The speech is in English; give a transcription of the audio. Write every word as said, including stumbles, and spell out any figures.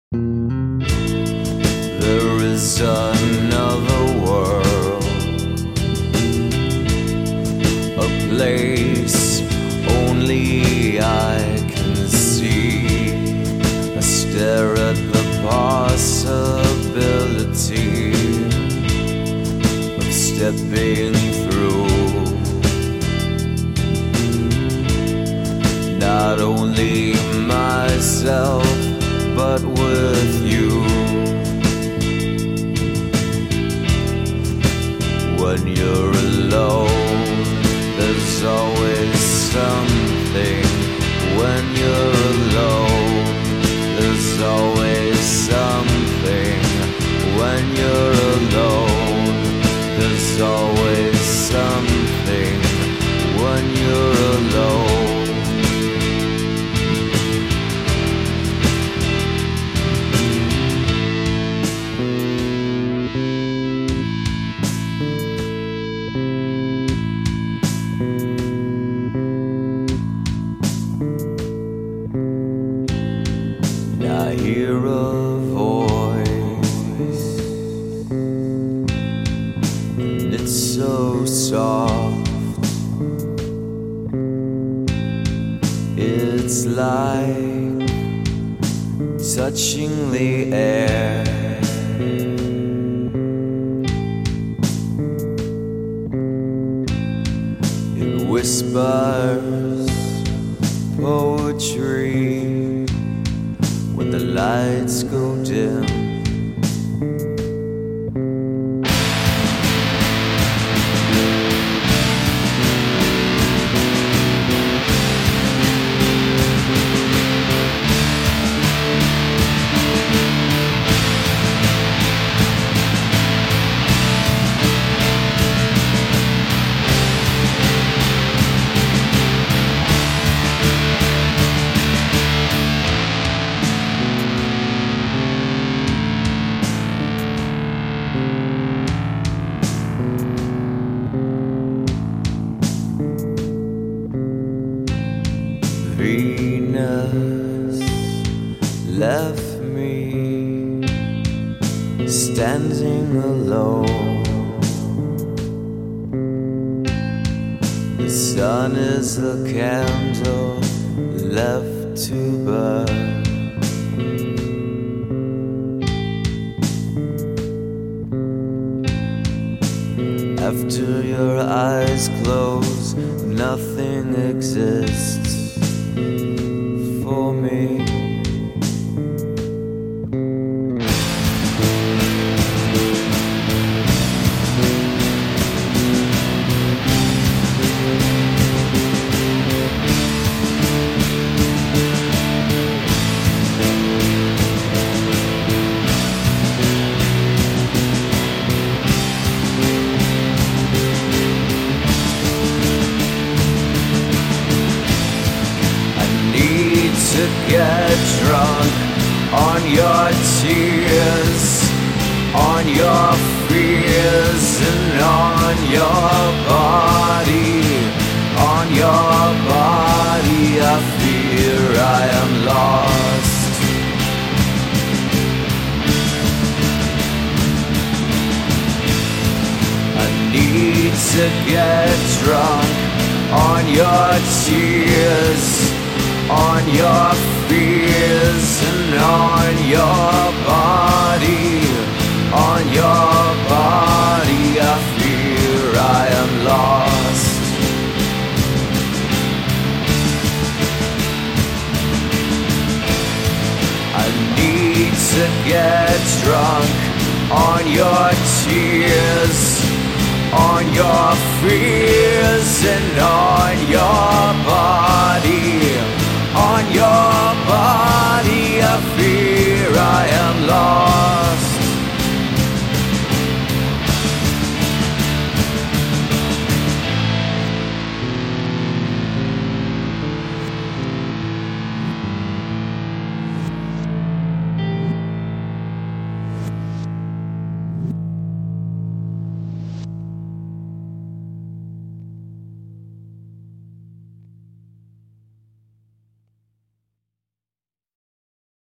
There is another world, a place only I can see. I stare at the possibility of stepping through. Not only myself, but with you. When you're alone, there's always something. When you're alone, there's always something. When you're alone, there's always something. When you're alone. I hear a voice, and it's so soft. It's like touching the air. It whispers poetry when the lights go dim. Venus left me standing alone. The sun is the candle left to burn. After your eyes close, nothing exists for me. To get drunk on your tears, on your fears, and on your body, on your body. I fear I am lost. I need to get drunk on your tears, on your fears, and on your body, on your body. I fear I am lost. I need to get drunk on your tears, on your fears, and on your body, on your body. I feel